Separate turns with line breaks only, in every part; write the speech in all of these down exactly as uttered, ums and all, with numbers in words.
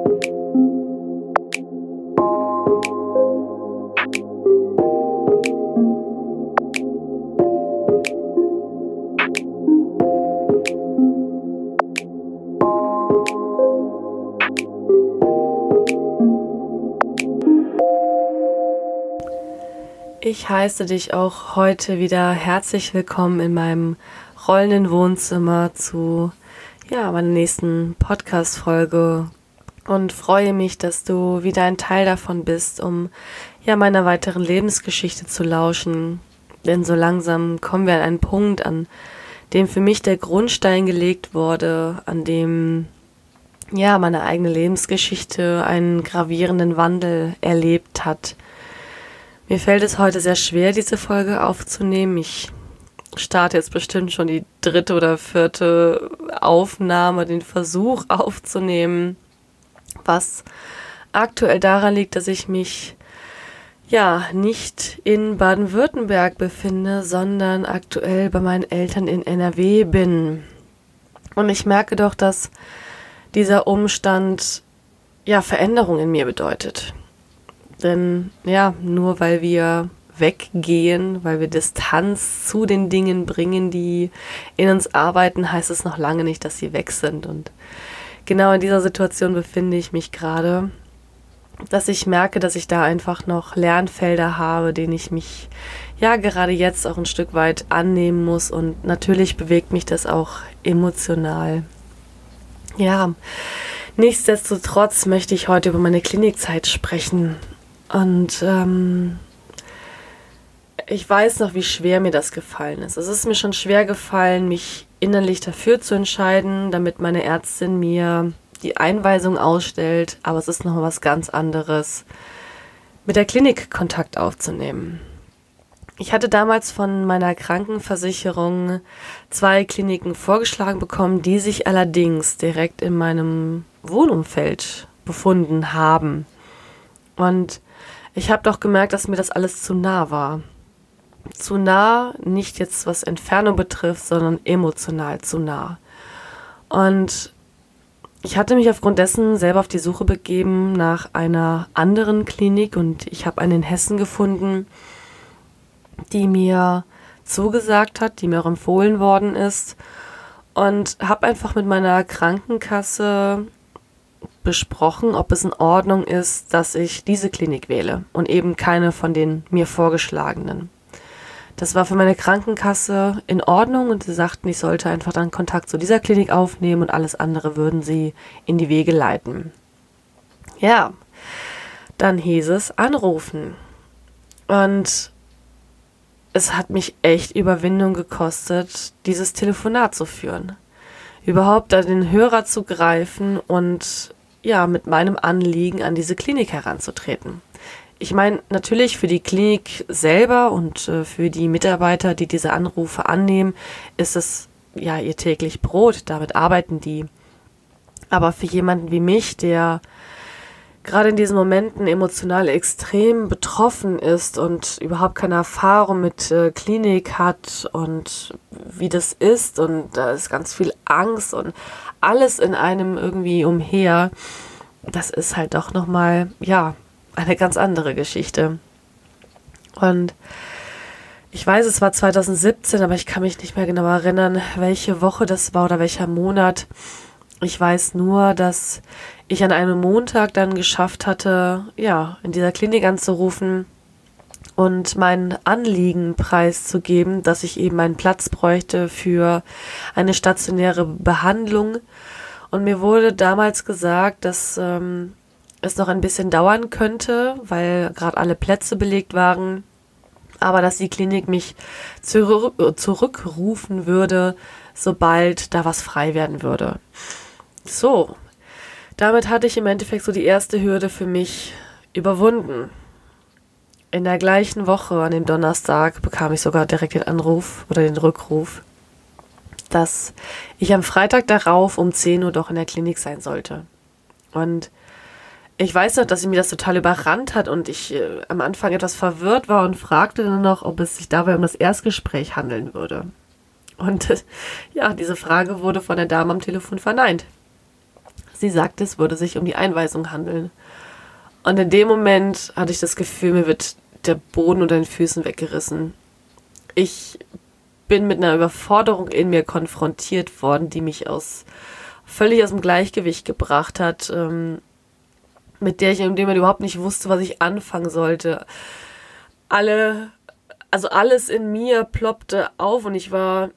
Ich heiße dich auch heute wieder herzlich willkommen in meinem rollenden Wohnzimmer zu ja, meiner nächsten Podcast-Folge und freue mich, dass du wieder ein Teil davon bist, um ja meiner weiteren Lebensgeschichte zu lauschen. Denn so langsam kommen wir an einen Punkt, an dem für mich der Grundstein gelegt wurde, an dem ja meine eigene Lebensgeschichte einen gravierenden Wandel erlebt hat. Mir fällt es heute sehr schwer, diese Folge aufzunehmen. Ich starte jetzt bestimmt schon die dritte oder vierte Aufnahme, den Versuch aufzunehmen, was aktuell daran liegt, dass ich mich ja nicht in Baden-Württemberg befinde, sondern aktuell bei meinen Eltern in N R W bin. Und ich merke doch, dass dieser Umstand ja Veränderung in mir bedeutet. Denn ja, nur weil wir weggehen, weil wir Distanz zu den Dingen bringen, die in uns arbeiten, heißt es noch lange nicht, dass sie weg sind. Und genau in dieser Situation befinde ich mich gerade, dass ich merke, dass ich da einfach noch Lernfelder habe, denen ich mich ja gerade jetzt auch ein Stück weit annehmen muss. Und natürlich bewegt mich das auch emotional. Ja, nichtsdestotrotz möchte ich heute über meine Klinikzeit sprechen. Und ähm, ich weiß noch, wie schwer mir das gefallen ist. Es ist mir schon schwer gefallen, mich innerlich dafür zu entscheiden, damit meine Ärztin mir die Einweisung ausstellt. Aber es ist noch was ganz anderes, mit der Klinik Kontakt aufzunehmen. Ich hatte damals von meiner Krankenversicherung zwei Kliniken vorgeschlagen bekommen, die sich allerdings direkt in meinem Wohnumfeld befunden haben. Und ich habe doch gemerkt, dass mir das alles zu nah war. Zu nah, nicht jetzt was Entfernung betrifft, sondern emotional zu nah. Und ich hatte mich aufgrund dessen selber auf die Suche begeben nach einer anderen Klinik und ich habe eine in Hessen gefunden, die mir zugesagt hat, die mir auch empfohlen worden ist und habe einfach mit meiner Krankenkasse besprochen, ob es in Ordnung ist, dass ich diese Klinik wähle und eben keine von den mir vorgeschlagenen. Das war für meine Krankenkasse in Ordnung und sie sagten, ich sollte einfach dann Kontakt zu dieser Klinik aufnehmen und alles andere würden sie in die Wege leiten. Ja, dann hieß es anrufen. Und es hat mich echt Überwindung gekostet, dieses Telefonat zu führen. Überhaupt an den Hörer zu greifen und ja, mit meinem Anliegen an diese Klinik heranzutreten. Ich meine, natürlich für die Klinik selber und äh, für die Mitarbeiter, die diese Anrufe annehmen, ist es ja ihr täglich Brot, damit arbeiten die. Aber für jemanden wie mich, der gerade in diesen Momenten emotional extrem betroffen ist und überhaupt keine Erfahrung mit äh, Klinik hat und wie das ist und da ist ganz viel Angst und alles in einem irgendwie umher, das ist halt doch nochmal, ja, eine ganz andere Geschichte. Und ich weiß, es war zwanzig siebzehn, aber ich kann mich nicht mehr genau erinnern, welche Woche das war oder welcher Monat. Ich weiß nur, dass ich an einem Montag dann geschafft hatte, ja, in dieser Klinik anzurufen und mein Anliegen preiszugeben, dass ich eben einen Platz bräuchte für eine stationäre Behandlung. Und mir wurde damals gesagt, dass ähm, es noch ein bisschen dauern könnte, weil gerade alle Plätze belegt waren, aber dass die Klinik mich zurück, zurückrufen würde, sobald da was frei werden würde. So, damit hatte ich im Endeffekt so die erste Hürde für mich überwunden. In der gleichen Woche, an dem Donnerstag, bekam ich sogar direkt den Anruf oder den Rückruf, dass ich am Freitag darauf um zehn Uhr doch in der Klinik sein sollte. Und ich weiß noch, dass sie mir das total überrannt hat und ich äh, am Anfang etwas verwirrt war und fragte dann noch, ob es sich dabei um das Erstgespräch handeln würde. Und äh, ja, diese Frage wurde von der Dame am Telefon verneint. Sie Sie sagte, es würde sich um die Einweisung handeln. Und in dem Moment hatte ich das Gefühl, mir wird der Boden unter den Füßen weggerissen. Ich bin mit einer Überforderung in mir konfrontiert worden, die mich aus völlig aus dem Gleichgewicht gebracht hat, ähm, mit der ich in dem Moment überhaupt nicht wusste, was ich anfangen sollte. Alle, also alles in mir ploppte auf und ich war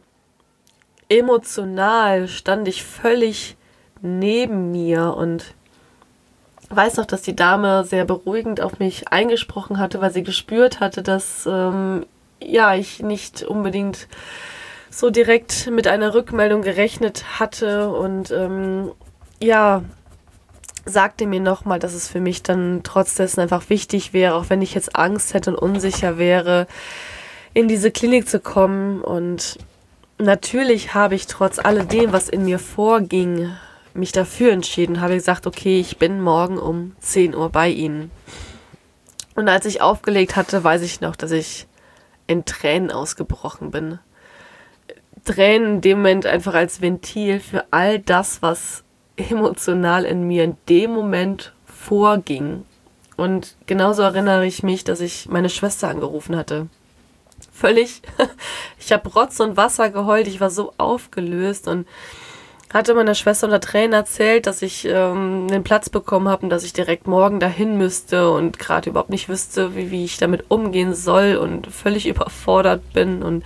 emotional, stand ich völlig neben mir und weiß noch, dass die Dame sehr beruhigend auf mich eingesprochen hatte, weil sie gespürt hatte, dass ähm, ja, ich nicht unbedingt so direkt mit einer Rückmeldung gerechnet hatte und ähm, ja, sagte mir nochmal, dass es für mich dann trotz dessen einfach wichtig wäre, auch wenn ich jetzt Angst hätte und unsicher wäre, in diese Klinik zu kommen. Und natürlich habe ich trotz alledem, was in mir vorging, mich dafür entschieden, habe gesagt, okay, ich bin morgen um zehn Uhr bei Ihnen. Und als ich aufgelegt hatte, weiß ich noch, dass ich in Tränen ausgebrochen bin. Tränen in dem Moment einfach als Ventil für all das, was emotional in mir in dem Moment vorging. Und genauso erinnere ich mich, dass ich meine Schwester angerufen hatte. Völlig, ich habe Rotz und Wasser geheult, ich war so aufgelöst und hatte meiner Schwester unter Tränen erzählt, dass ich ähm, einen Platz bekommen habe und dass ich direkt morgen dahin müsste und gerade überhaupt nicht wüsste, wie, wie ich damit umgehen soll und völlig überfordert bin. Und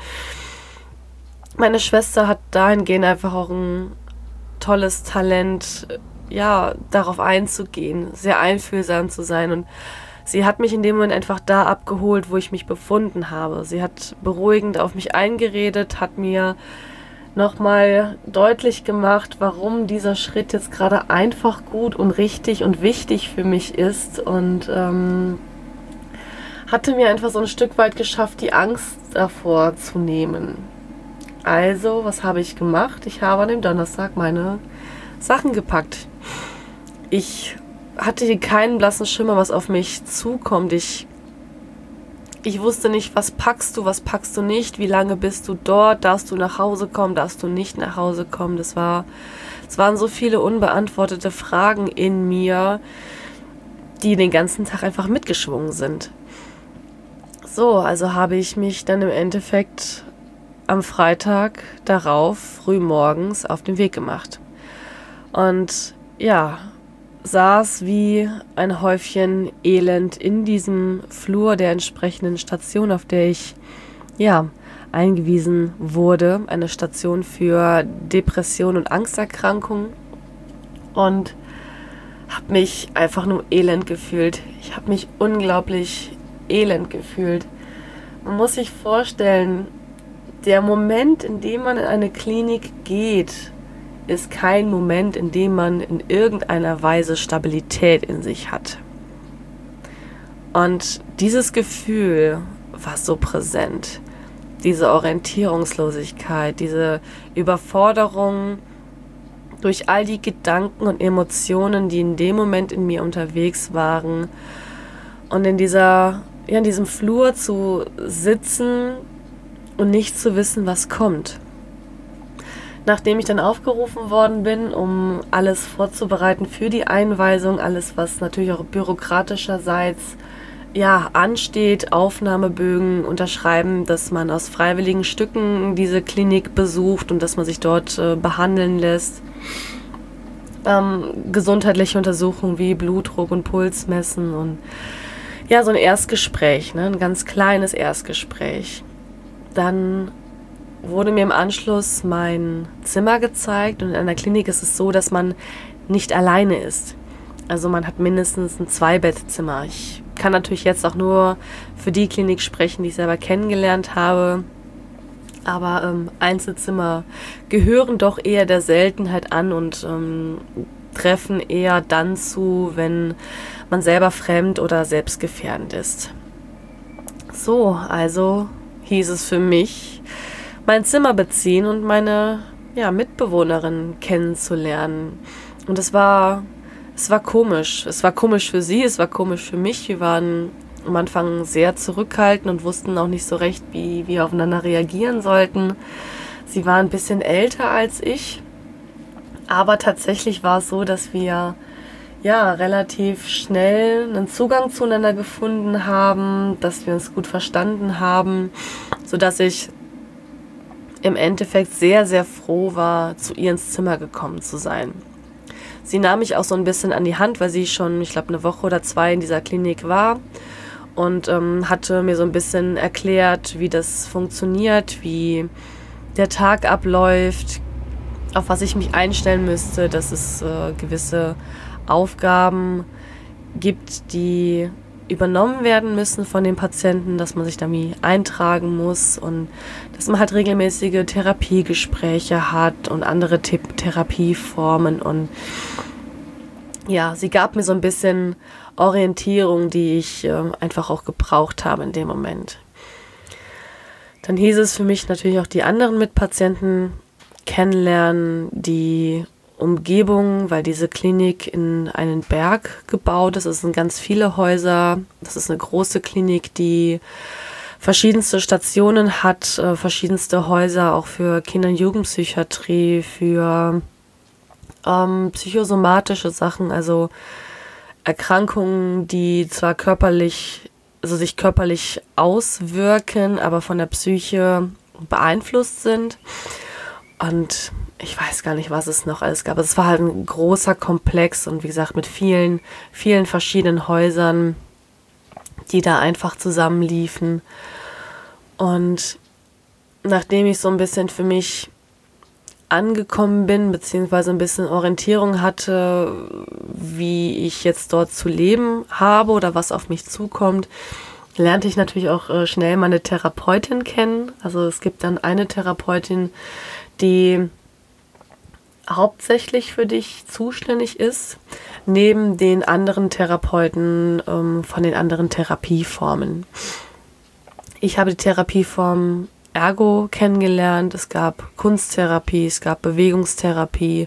meine Schwester hat dahingehend einfach auch ein tolles Talent, ja, darauf einzugehen, sehr einfühlsam zu sein. Und sie hat mich in dem Moment einfach da abgeholt, wo ich mich befunden habe. Sie hat beruhigend auf mich eingeredet, hat mir nochmal deutlich gemacht, warum dieser Schritt jetzt gerade einfach gut und richtig und wichtig für mich ist und ähm, hatte mir einfach so ein Stück weit geschafft, die Angst davor zu nehmen. Also, was habe ich gemacht? Ich habe an dem Donnerstag meine Sachen gepackt. Ich hatte keinen blassen Schimmer, was auf mich zukommt. Ich Ich wusste nicht, was packst du, was packst du nicht, wie lange bist du dort, darfst du nach Hause kommen, darfst du nicht nach Hause kommen. Das war, es waren so viele unbeantwortete Fragen in mir, die den ganzen Tag einfach mitgeschwungen sind. So, also habe ich mich dann im Endeffekt am Freitag darauf früh morgens auf den Weg gemacht. Und ja, saß wie ein Häufchen Elend in diesem Flur der entsprechenden Station, auf der ich ja eingewiesen wurde, eine Station für Depression und Angsterkrankungen, und habe mich einfach nur elend gefühlt. Ich habe mich unglaublich elend gefühlt. Man muss sich vorstellen, der Moment, in dem man in eine Klinik geht, ist kein Moment, in dem man in irgendeiner Weise Stabilität in sich hat. Und dieses Gefühl war so präsent. Diese Orientierungslosigkeit, diese Überforderung durch all die Gedanken und Emotionen, die in dem Moment in mir unterwegs waren. Und in dieser, ja, in diesem Flur zu sitzen und nicht zu wissen, was kommt. Nachdem ich dann aufgerufen worden bin, um alles vorzubereiten für die Einweisung, alles, was natürlich auch bürokratischerseits ja, ansteht, Aufnahmebögen unterschreiben, dass man aus freiwilligen Stücken diese Klinik besucht und dass man sich dort äh, behandeln lässt. Ähm, gesundheitliche Untersuchungen wie Blutdruck und Puls messen und ja, so ein Erstgespräch, ne, ein ganz kleines Erstgespräch. Dann wurde mir im Anschluss mein Zimmer gezeigt, und in einer Klinik ist es so, dass man nicht alleine ist. Also man hat mindestens ein Zwei-Bett-Zimmer. Ich kann natürlich jetzt auch nur für die Klinik sprechen, die ich selber kennengelernt habe, aber ähm, Einzelzimmer gehören doch eher der Seltenheit an und ähm, treffen eher dann zu, wenn man selber fremd oder selbstgefährdend ist. So, also hieß es für mich, mein Zimmer beziehen und meine ja, Mitbewohnerin kennenzulernen. Und es war, es war komisch. Es war komisch für sie, es war komisch für mich. Wir waren am Anfang sehr zurückhaltend und wussten auch nicht so recht, wie wir aufeinander reagieren sollten. Sie war ein bisschen älter als ich, Aber tatsächlich war es so, dass wir ja relativ schnell einen Zugang zueinander gefunden haben, dass wir uns gut verstanden haben, sodass ich im Endeffekt sehr, sehr froh war, zu ihr ins Zimmer gekommen zu sein. Sie nahm mich auch so ein bisschen an die Hand, weil sie schon, ich glaube, eine Woche oder zwei in dieser Klinik war und ähm, hatte mir so ein bisschen erklärt, wie das funktioniert, wie der Tag abläuft, auf was ich mich einstellen müsste, dass es äh, gewisse Aufgaben gibt, die übernommen werden müssen von den Patienten, dass man sich damit eintragen muss und dass man halt regelmäßige Therapiegespräche hat und andere Th- Therapieformen. Und ja, sie gab mir so ein bisschen Orientierung, die ich äh, einfach auch gebraucht habe in dem Moment. Dann hieß es für mich natürlich auch die anderen Mitpatienten kennenlernen, die Umgebung, weil diese Klinik in einen Berg gebaut ist. Es sind ganz viele Häuser. Das ist eine große Klinik, die verschiedenste Stationen hat, äh, verschiedenste Häuser auch für Kinder- und Jugendpsychiatrie, für ähm, psychosomatische Sachen, also Erkrankungen, die zwar körperlich, also sich körperlich auswirken, aber von der Psyche beeinflusst sind. Und ich weiß gar nicht, was es noch alles gab. Es war halt ein großer Komplex und wie gesagt mit vielen, vielen verschiedenen Häusern, die da einfach zusammenliefen. Und nachdem ich so ein bisschen für mich angekommen bin, beziehungsweise ein bisschen Orientierung hatte, wie ich jetzt dort zu leben habe oder was auf mich zukommt, lernte ich natürlich auch äh, schnell meine Therapeutin kennen. Also es gibt dann eine Therapeutin, die hauptsächlich für dich zuständig ist, neben den anderen Therapeuten ähm, von den anderen Therapieformen. Ich habe die Therapieform Ergo kennengelernt, es gab Kunsttherapie, es gab Bewegungstherapie,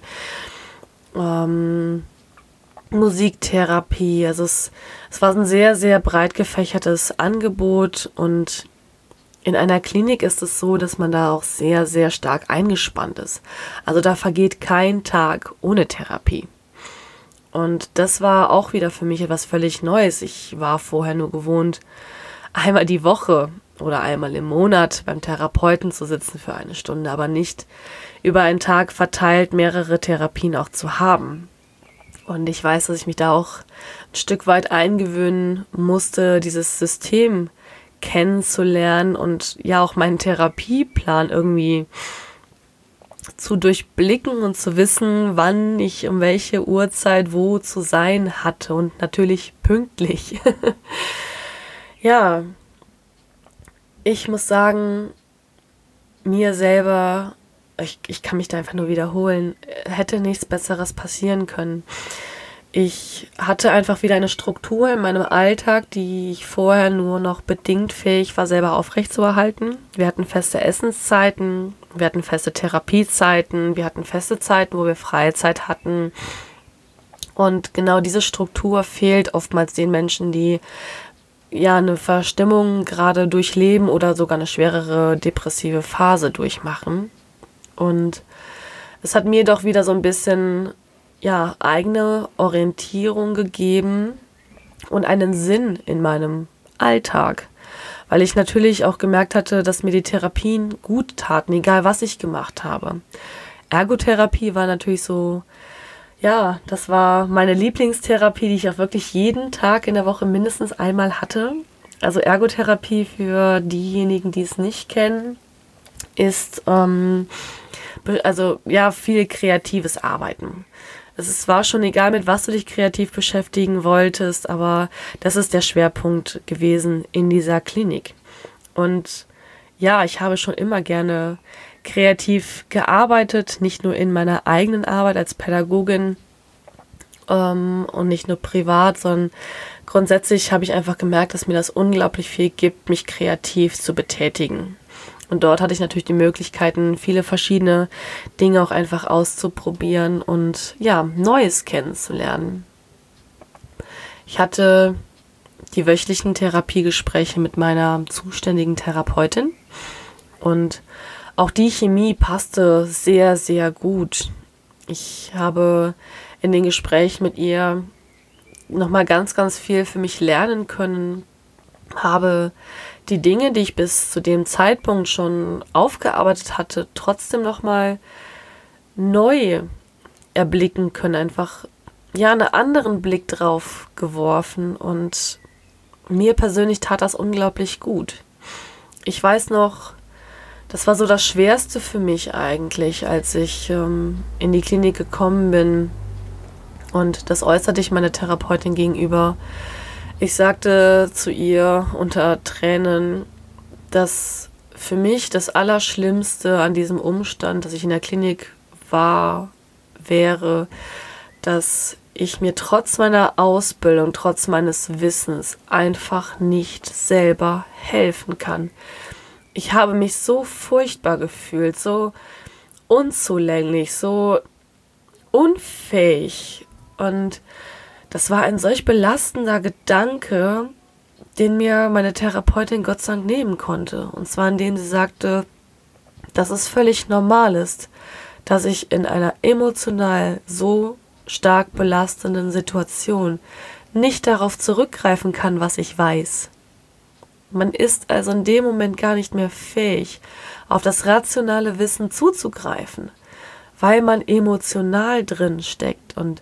ähm, Musiktherapie, also es, es war ein sehr, sehr breit gefächertes Angebot und in einer Klinik ist es so, dass man da auch sehr, sehr stark eingespannt ist. Also da vergeht kein Tag ohne Therapie. Und das war auch wieder für mich etwas völlig Neues. Ich war vorher nur gewohnt, einmal die Woche oder einmal im Monat beim Therapeuten zu sitzen für eine Stunde, aber nicht über einen Tag verteilt mehrere Therapien auch zu haben. Und ich weiß, dass ich mich da auch ein Stück weit eingewöhnen musste, dieses System kennenzulernen und ja auch meinen Therapieplan irgendwie zu durchblicken und zu wissen, wann ich um welche Uhrzeit wo zu sein hatte und natürlich pünktlich. Ja, ich muss sagen, mir selber, ich, ich kann mich da einfach nur wiederholen, hätte nichts Besseres passieren können. Ich hatte einfach wieder eine Struktur in meinem Alltag, die ich vorher nur noch bedingt fähig war, selber aufrechtzuerhalten. Wir hatten feste Essenszeiten, wir hatten feste Therapiezeiten, wir hatten feste Zeiten, wo wir Freizeit hatten. Und genau diese Struktur fehlt oftmals den Menschen, die ja eine Verstimmung gerade durchleben oder sogar eine schwerere depressive Phase durchmachen. Und es hat mir doch wieder so ein bisschen ja, eigene Orientierung gegeben und einen Sinn in meinem Alltag, weil ich natürlich auch gemerkt hatte, dass mir die Therapien gut taten, egal was ich gemacht habe. Ergotherapie war natürlich so, ja, das war meine Lieblingstherapie, die ich auch wirklich jeden Tag in der Woche mindestens einmal hatte. Also Ergotherapie, für diejenigen, die es nicht kennen, ist ähm, also ja viel kreatives Arbeiten. Es war schon egal, mit was du dich kreativ beschäftigen wolltest, aber das ist der Schwerpunkt gewesen in dieser Klinik. Und ja, ich habe schon immer gerne kreativ gearbeitet, nicht nur in meiner eigenen Arbeit als Pädagogin ähm, und nicht nur privat, sondern grundsätzlich habe ich einfach gemerkt, dass mir das unglaublich viel gibt, mich kreativ zu betätigen. Und dort hatte ich natürlich die Möglichkeiten, viele verschiedene Dinge auch einfach auszuprobieren und ja, Neues kennenzulernen. Ich hatte die wöchentlichen Therapiegespräche mit meiner zuständigen Therapeutin und auch die Chemie passte sehr, sehr gut. Ich habe in den Gesprächen mit ihr nochmal ganz, ganz viel für mich lernen können, habe die Dinge, die ich bis zu dem Zeitpunkt schon aufgearbeitet hatte, trotzdem nochmal neu erblicken können, einfach ja einen anderen Blick drauf geworfen und mir persönlich tat das unglaublich gut. Ich weiß noch, das war so das Schwerste für mich eigentlich, als ich ähm, in die Klinik gekommen bin und das äußerte ich meiner Therapeutin gegenüber. Ich sagte zu ihr unter Tränen, dass für mich das Allerschlimmste an diesem Umstand, dass ich in der Klinik war, wäre, dass ich mir trotz meiner Ausbildung, trotz meines Wissens einfach nicht selber helfen kann. Ich habe mich so furchtbar gefühlt, so unzulänglich, so unfähig. Und das war ein solch belastender Gedanke, den mir meine Therapeutin Gott sei Dank nehmen konnte. Und zwar indem sie sagte, dass es völlig normal ist, dass ich in einer emotional so stark belastenden Situation nicht darauf zurückgreifen kann, was ich weiß. Man ist also in dem Moment gar nicht mehr fähig, auf das rationale Wissen zuzugreifen, weil man emotional drin steckt. Und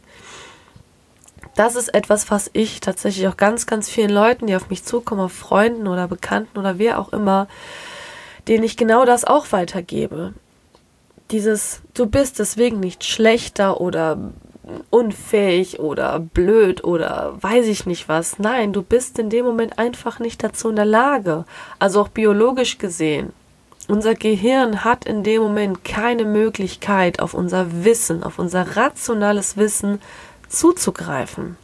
das ist etwas, was ich tatsächlich auch ganz, ganz vielen Leuten, die auf mich zukommen, auf Freunden oder Bekannten oder wer auch immer, denen ich genau das auch weitergebe. Dieses, du bist deswegen nicht schlechter oder unfähig oder blöd oder weiß ich nicht was. Nein, du bist in dem Moment einfach nicht dazu in der Lage. Also auch biologisch gesehen. Unser Gehirn hat in dem Moment keine Möglichkeit, auf unser Wissen, auf unser rationales Wissen zuzugreifen.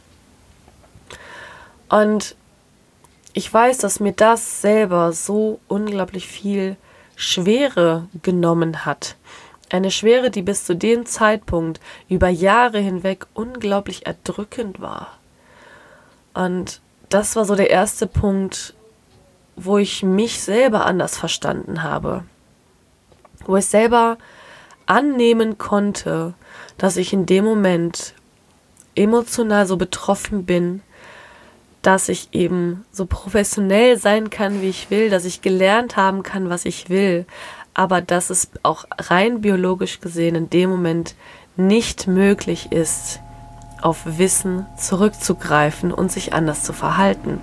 Und ich weiß, dass mir das selber so unglaublich viel Schwere genommen hat. Eine Schwere, die bis zu dem Zeitpunkt über Jahre hinweg unglaublich erdrückend war. Und das war so der erste Punkt, wo ich mich selber anders verstanden habe. Wo ich selber annehmen konnte, dass ich in dem Moment emotional so betroffen bin, dass ich eben so professionell sein kann, wie ich will, dass ich gelernt haben kann, was ich will, aber dass es auch rein biologisch gesehen in dem Moment nicht möglich ist, auf Wissen zurückzugreifen und sich anders zu verhalten.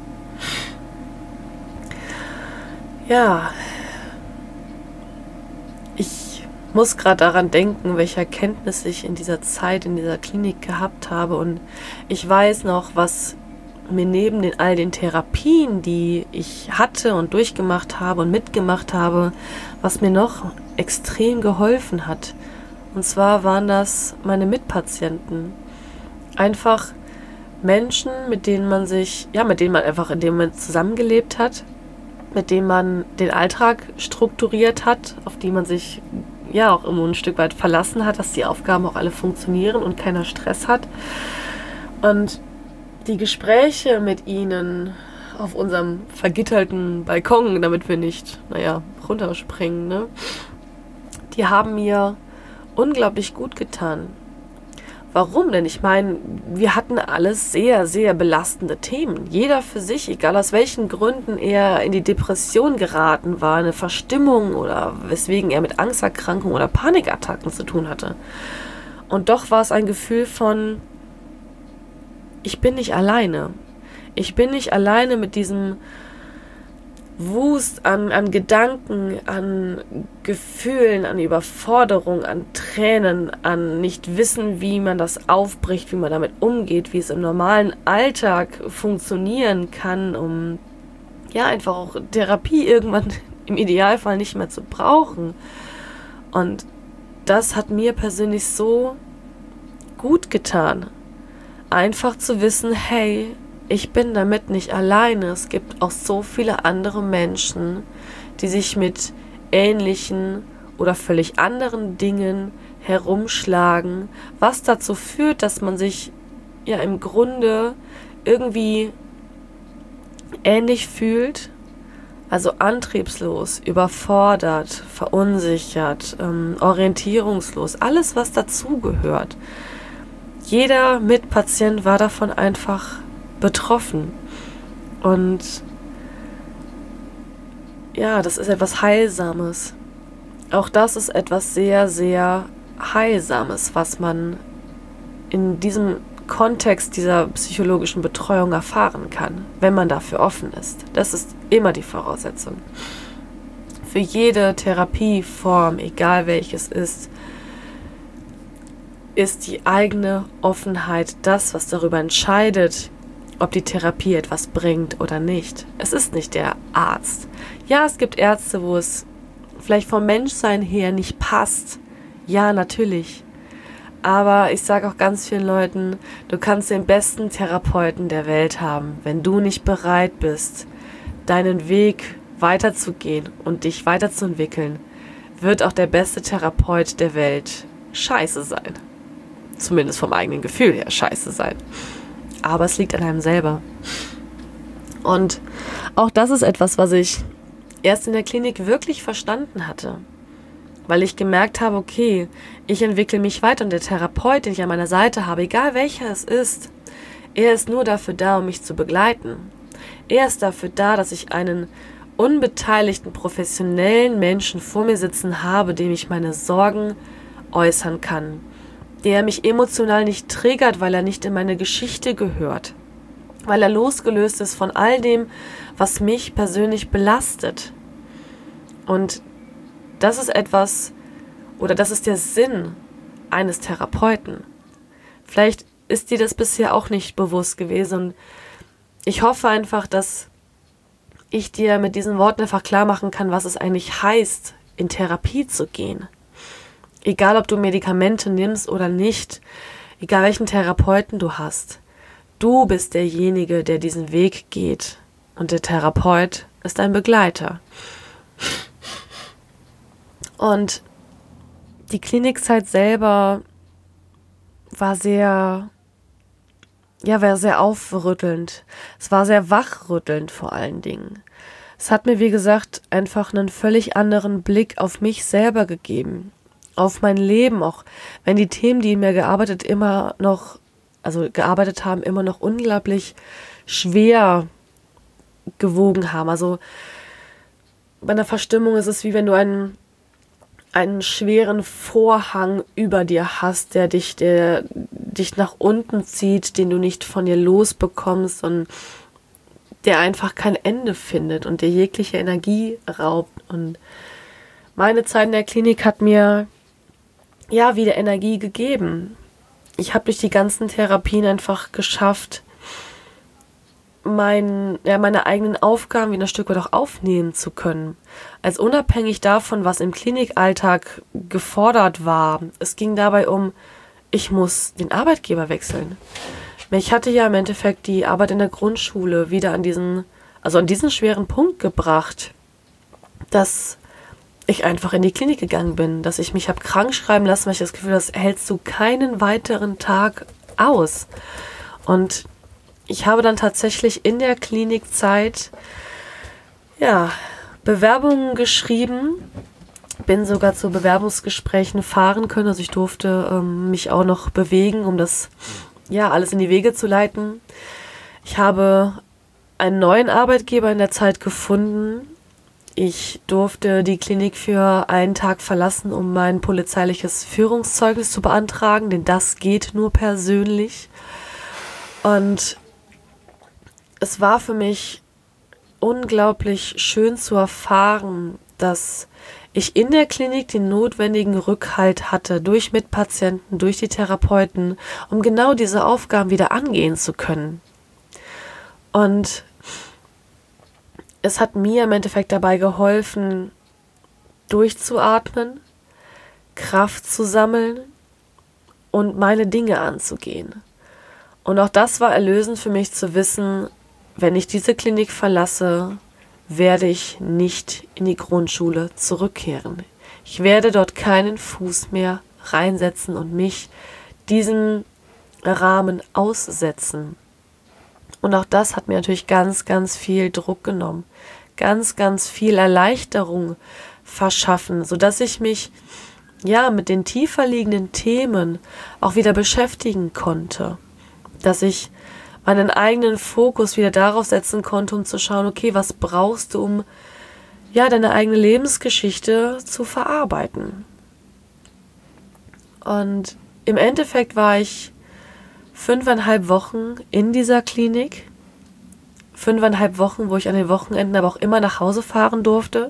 Ja, ich muss gerade daran denken, welche Erkenntnisse ich in dieser Zeit in dieser Klinik gehabt habe, und ich weiß noch, was mir neben den all den Therapien, die ich hatte und durchgemacht habe und mitgemacht habe, was mir noch extrem geholfen hat. Und zwar waren das meine Mitpatienten. Einfach Menschen, mit denen man sich, ja, mit denen man einfach in dem Moment zusammengelebt hat, mit denen man den Alltag strukturiert hat, auf die man sich ja auch immer ein Stück weit verlassen hat, dass die Aufgaben auch alle funktionieren und keiner Stress hat. Und die Gespräche mit ihnen auf unserem vergitterten Balkon, damit wir nicht, naja, runterspringen, ne? Die haben mir unglaublich gut getan. Warum denn? Ich meine, wir hatten alles sehr, sehr belastende Themen. Jeder für sich, egal aus welchen Gründen er in die Depression geraten war, eine Verstimmung oder weswegen er mit Angsterkrankungen oder Panikattacken zu tun hatte. Und doch war es ein Gefühl von, ich bin nicht alleine. Ich bin nicht alleine mit diesem Wust an, an Gedanken, an Gefühlen, an Überforderung, an Tränen, an nicht wissen, wie man das aufbricht, wie man damit umgeht, wie es im normalen Alltag funktionieren kann, um ja einfach auch Therapie irgendwann im Idealfall nicht mehr zu brauchen. Und das hat mir persönlich so gut getan. Einfach zu wissen, hey, ich bin damit nicht alleine. Es gibt auch so viele andere Menschen, die sich mit ähnlichen oder völlig anderen Dingen herumschlagen, was dazu führt, dass man sich ja im Grunde irgendwie ähnlich fühlt, Also antriebslos, überfordert, verunsichert, ähm, orientierungslos, alles, was dazugehört. Jeder Mitpatient war davon einfach betroffen. Und ja, das ist etwas Heilsames. Auch das ist etwas sehr, sehr Heilsames, was man in diesem Kontext dieser psychologischen Betreuung erfahren kann, wenn man dafür offen ist. Das ist immer die Voraussetzung. Für jede Therapieform, egal welches ist, ist die eigene Offenheit das, was darüber entscheidet, ob die Therapie etwas bringt oder nicht. Es ist nicht der Arzt. Ja, es gibt Ärzte, wo es vielleicht vom Menschsein her nicht passt. Ja, natürlich. Aber ich sage auch ganz vielen Leuten, du kannst den besten Therapeuten der Welt haben. Wenn du nicht bereit bist, deinen Weg weiterzugehen und dich weiterzuentwickeln, wird auch der beste Therapeut der Welt scheiße sein. Zumindest vom eigenen Gefühl her scheiße sein. Aber es liegt an einem selber. Und auch das ist etwas, was ich erst in der Klinik wirklich verstanden hatte. Weil ich gemerkt habe, okay, ich entwickle mich weiter und der Therapeut, den ich an meiner Seite habe, egal welcher es ist, er ist nur dafür da, um mich zu begleiten. Er ist dafür da, dass ich einen unbeteiligten, professionellen Menschen vor mir sitzen habe, dem ich meine Sorgen äußern kann, der mich emotional nicht triggert, weil er nicht in meine Geschichte gehört, weil er losgelöst ist von all dem, was mich persönlich belastet. Und das ist etwas, oder das ist der Sinn eines Therapeuten. Vielleicht ist dir das bisher auch nicht bewusst gewesen. Und ich hoffe einfach, dass ich dir mit diesen Worten einfach klar machen kann, was es eigentlich heißt, in Therapie zu gehen. Egal, ob du Medikamente nimmst oder nicht, egal welchen Therapeuten du hast. Du bist derjenige, der diesen Weg geht. Und der Therapeut ist ein Begleiter. Und die Klinikzeit selber war sehr, ja, war sehr aufrüttelnd. Es war sehr wachrüttelnd vor allen Dingen. Es hat mir, wie gesagt, einfach einen völlig anderen Blick auf mich selber gegeben, auf mein Leben, auch wenn die Themen, die in mir gearbeitet immer noch, also gearbeitet haben, immer noch unglaublich schwer gewogen haben. Also bei einer Verstimmung ist es wie wenn du einen einen schweren Vorhang über dir hast, der dich, der dich nach unten zieht, den du nicht von dir losbekommst und der einfach kein Ende findet und dir jegliche Energie raubt. Und meine Zeit in der Klinik hat mir ja wieder Energie gegeben. Ich habe durch die ganzen Therapien einfach geschafft, mein, ja, meine eigenen Aufgaben wieder ein Stück weit auch aufnehmen zu können. Als unabhängig davon, was im Klinikalltag gefordert war. Es ging dabei um, ich muss den Arbeitgeber wechseln. Ich hatte ja im Endeffekt die Arbeit in der Grundschule wieder an diesen, also an diesen schweren Punkt gebracht, dass ich einfach in die Klinik gegangen bin, dass ich mich habe krank schreiben lassen, weil ich das Gefühl habe, das hältst du keinen weiteren Tag aus. Und ich habe dann tatsächlich in der Klinikzeit ja, Bewerbungen geschrieben, bin sogar zu Bewerbungsgesprächen fahren können. Also ich durfte ähm, mich auch noch bewegen, um das ja alles in die Wege zu leiten. Ich habe einen neuen Arbeitgeber in der Zeit gefunden. Ich durfte die Klinik für einen Tag verlassen, um mein polizeiliches Führungszeugnis zu beantragen, denn das geht nur persönlich. Und es war für mich unglaublich schön zu erfahren, dass ich in der Klinik den notwendigen Rückhalt hatte durch Mitpatienten, durch die Therapeuten, um genau diese Aufgaben wieder angehen zu können. Und es hat mir im Endeffekt dabei geholfen, durchzuatmen, Kraft zu sammeln und meine Dinge anzugehen. Und auch das war erlösend für mich zu wissen, wenn ich diese Klinik verlasse, werde ich nicht in die Grundschule zurückkehren. Ich werde dort keinen Fuß mehr reinsetzen und mich diesem Rahmen aussetzen. Und auch das hat mir natürlich ganz, ganz viel Druck genommen. ganz, ganz viel Erleichterung verschaffen, sodass ich mich ja mit den tiefer liegenden Themen auch wieder beschäftigen konnte. Dass ich meinen eigenen Fokus wieder darauf setzen konnte, um zu schauen, okay, was brauchst du, um ja deine eigene Lebensgeschichte zu verarbeiten. Und im Endeffekt war ich fünfeinhalb Wochen in dieser Klinik. Fünfeinhalb Wochen, wo ich an den Wochenenden aber auch immer nach Hause fahren durfte.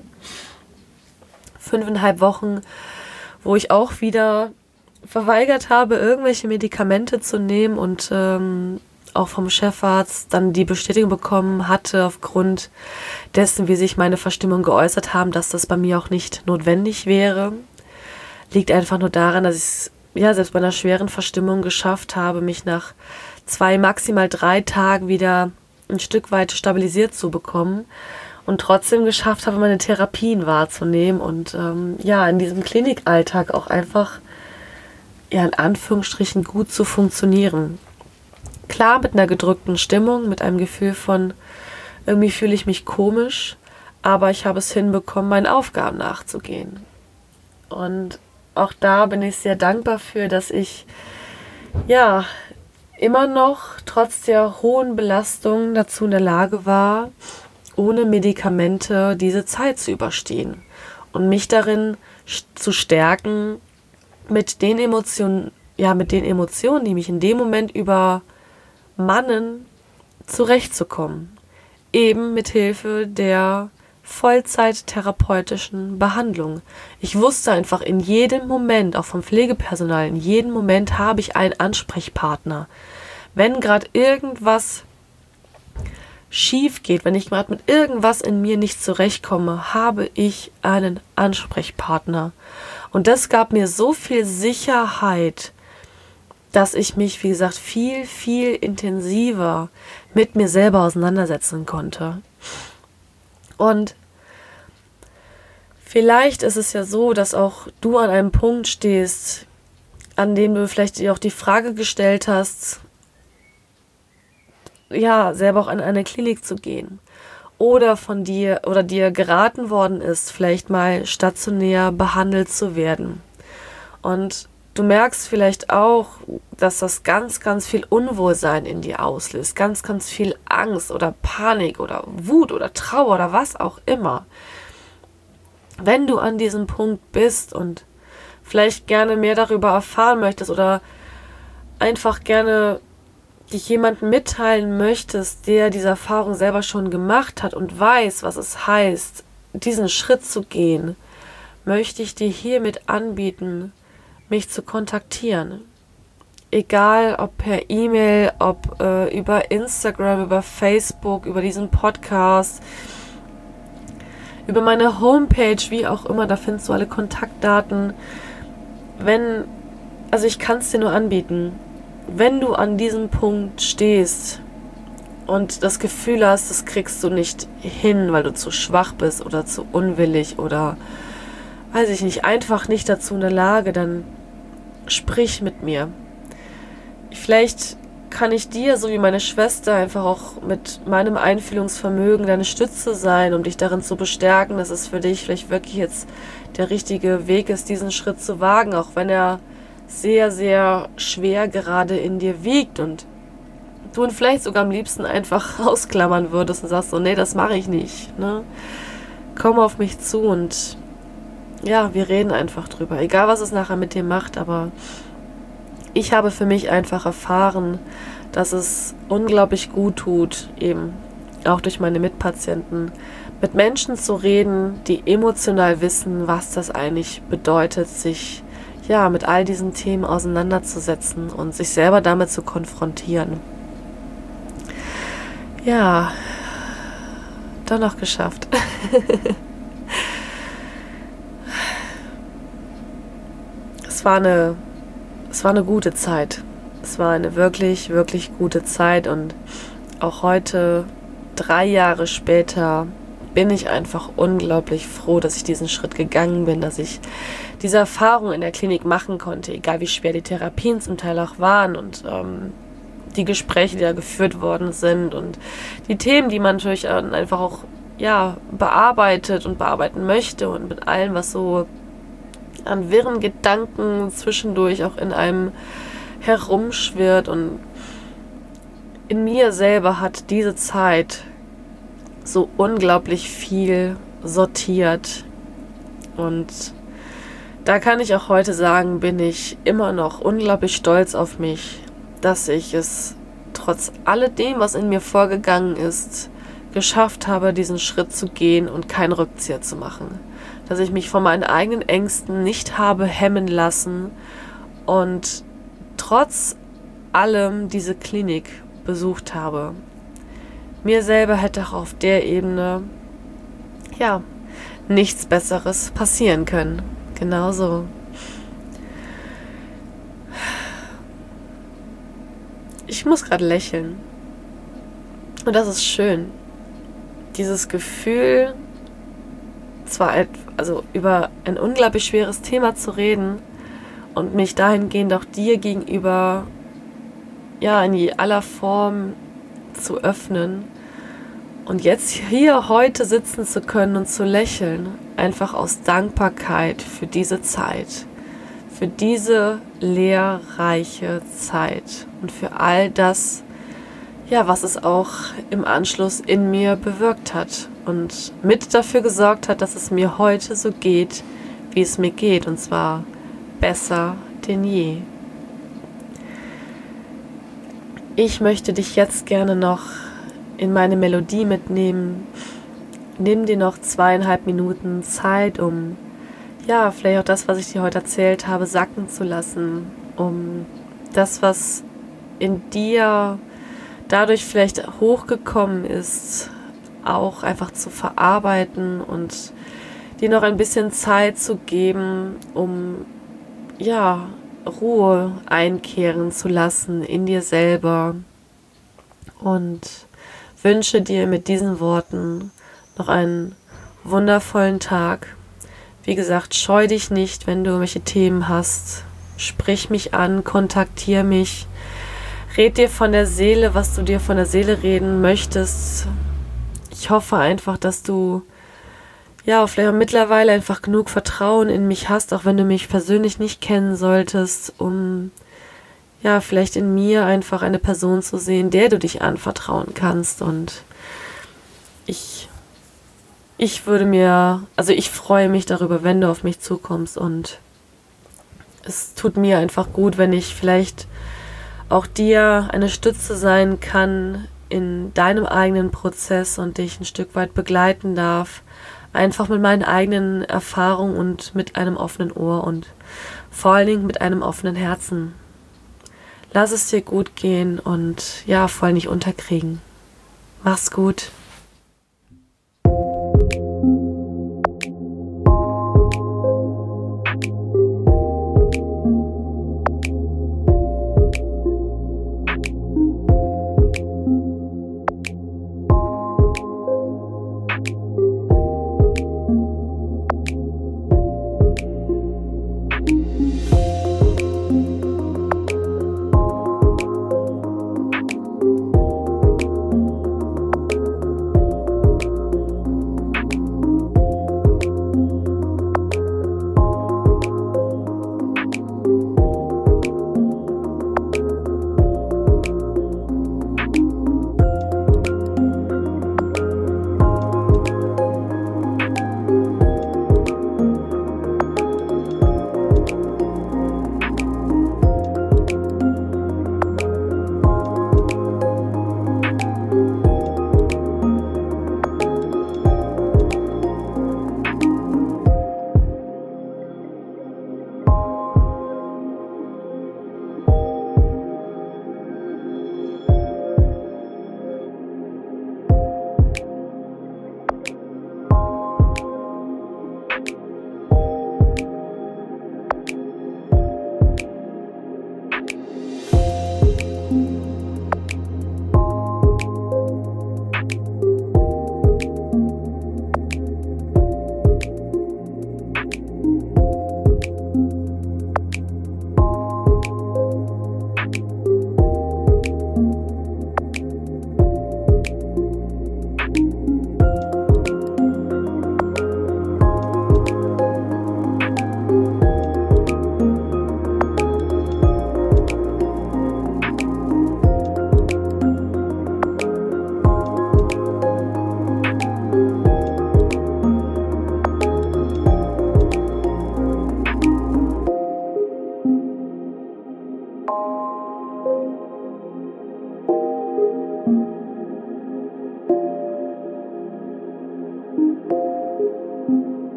Fünfeinhalb Wochen, wo ich auch wieder verweigert habe, irgendwelche Medikamente zu nehmen und ähm, auch vom Chefarzt dann die Bestätigung bekommen hatte, aufgrund dessen, wie sich meine Verstimmungen geäußert haben, dass das bei mir auch nicht notwendig wäre. Liegt einfach nur daran, dass ich es ja selbst bei einer schweren Verstimmung geschafft habe, mich nach zwei, maximal drei Tagen wieder ein Stück weit stabilisiert zu bekommen und trotzdem geschafft habe, meine Therapien wahrzunehmen und ähm, ja, in diesem Klinikalltag auch einfach ja in Anführungsstrichen gut zu funktionieren. Klar, mit einer gedrückten Stimmung, mit einem Gefühl von, irgendwie fühle ich mich komisch, aber ich habe es hinbekommen, meinen Aufgaben nachzugehen. Und auch da bin ich sehr dankbar für, dass ich ja immer noch trotz der hohen Belastung dazu in der Lage war, ohne Medikamente diese Zeit zu überstehen und mich darin zu stärken, mit den Emotionen, ja, mit den Emotionen, die mich in dem Moment übermannen, zurechtzukommen. Eben mit Hilfe der vollzeittherapeutischen Behandlung. Ich wusste einfach in jedem Moment, auch vom Pflegepersonal, in jedem Moment habe ich einen Ansprechpartner. Wenn gerade irgendwas schief geht, wenn ich gerade mit irgendwas in mir nicht zurechtkomme, habe ich einen Ansprechpartner. Und das gab mir so viel Sicherheit, dass ich mich, wie gesagt, viel, viel intensiver mit mir selber auseinandersetzen konnte. Und vielleicht ist es ja so, dass auch du an einem Punkt stehst, an dem du vielleicht dir auch die Frage gestellt hast, ja, selber auch an eine Klinik zu gehen. Oder von dir oder dir geraten worden ist, vielleicht mal stationär behandelt zu werden. Und du merkst vielleicht auch, dass das ganz, ganz viel Unwohlsein in dir auslöst. Ganz, ganz viel Angst oder Panik oder Wut oder Trauer oder was auch immer. Wenn du an diesem Punkt bist und vielleicht gerne mehr darüber erfahren möchtest oder einfach gerne dich jemandem mitteilen möchtest, der diese Erfahrung selber schon gemacht hat und weiß, was es heißt, diesen Schritt zu gehen, möchte ich dir hiermit anbieten, mich zu kontaktieren. Egal, ob per E-Mail, ob äh, über Instagram, über Facebook, über diesen Podcast, über meine Homepage, wie auch immer, da findest du alle Kontaktdaten. Wenn, also ich kann es dir nur anbieten, wenn du an diesem Punkt stehst und das Gefühl hast, das kriegst du nicht hin, weil du zu schwach bist oder zu unwillig oder, weiß ich nicht, einfach nicht dazu in der Lage, dann sprich mit mir. Vielleicht kann ich dir, so wie meine Schwester, einfach auch mit meinem Einfühlungsvermögen deine Stütze sein, um dich darin zu bestärken, dass es für dich vielleicht wirklich jetzt der richtige Weg ist, diesen Schritt zu wagen, auch wenn er sehr, sehr schwer gerade in dir wiegt und du ihn vielleicht sogar am liebsten einfach ausklammern würdest und sagst so, nee, das mache ich nicht. Ne? Komm auf mich zu und ja, wir reden einfach drüber. Egal, was es nachher mit dir macht, aber ich habe für mich einfach erfahren, dass es unglaublich gut tut, eben auch durch meine Mitpatienten, mit Menschen zu reden, die emotional wissen, was das eigentlich bedeutet, sich ja mit all diesen Themen auseinanderzusetzen und sich selber damit zu konfrontieren. Ja, doch noch geschafft. Es war eine, es war eine gute Zeit. Es war eine wirklich, wirklich gute Zeit und auch heute, drei Jahre später, bin ich einfach unglaublich froh, dass ich diesen Schritt gegangen bin, dass ich diese Erfahrung in der Klinik machen konnte, egal wie schwer die Therapien zum Teil auch waren und ähm, die Gespräche, die da geführt worden sind und die Themen, die man natürlich einfach auch ja, bearbeitet und bearbeiten möchte und mit allem, was so an wirren Gedanken zwischendurch auch in einem herumschwirrt. Und in mir selber hat diese Zeit so unglaublich viel sortiert. Und da kann ich auch heute sagen, bin ich immer noch unglaublich stolz auf mich, dass ich es trotz alledem, was in mir vorgegangen ist, geschafft habe, diesen Schritt zu gehen und keinen Rückzieher zu machen. Dass ich mich von meinen eigenen Ängsten nicht habe hemmen lassen und trotz allem diese Klinik besucht habe. Mir selber hätte auch auf der Ebene, ja, nichts Besseres passieren können. Genauso. Ich muss gerade lächeln. Und das ist schön. Dieses Gefühl, zwar also über ein unglaublich schweres Thema zu reden und mich dahingehend auch dir gegenüber ja in aller Form zu öffnen und jetzt hier heute sitzen zu können und zu lächeln, einfach aus Dankbarkeit für diese Zeit, für diese lehrreiche Zeit und für all das, ja, was es auch im Anschluss in mir bewirkt hat und mit dafür gesorgt hat, dass es mir heute so geht, wie es mir geht, und zwar besser denn je. Ich möchte dich jetzt gerne noch in meine Melodie mitnehmen. Nimm dir noch zweieinhalb Minuten Zeit, um ja, vielleicht auch das, was ich dir heute erzählt habe, sacken zu lassen, um das, was in dir dadurch vielleicht hochgekommen ist, auch einfach zu verarbeiten und dir noch ein bisschen Zeit zu geben, um ja, Ruhe einkehren zu lassen in dir selber, und wünsche dir mit diesen Worten noch einen wundervollen Tag. Wie gesagt, scheu dich nicht, wenn du irgendwelche Themen hast. Sprich mich an, kontaktiere mich. Red dir von der Seele, was du dir von der Seele reden möchtest. Ich hoffe einfach, dass du ja vielleicht auch mittlerweile einfach genug Vertrauen in mich hast, auch wenn du mich persönlich nicht kennen solltest, um ja vielleicht in mir einfach eine Person zu sehen, der du dich anvertrauen kannst. Und ich ich würde mir, also ich freue mich darüber, wenn du auf mich zukommst, und es tut mir einfach gut, wenn ich vielleicht auch dir eine Stütze sein kann in deinem eigenen Prozess und dich ein Stück weit begleiten darf, einfach mit meinen eigenen Erfahrungen und mit einem offenen Ohr und vor allen Dingen mit einem offenen Herzen. Lass es dir gut gehen und ja, voll nicht unterkriegen. Mach's gut.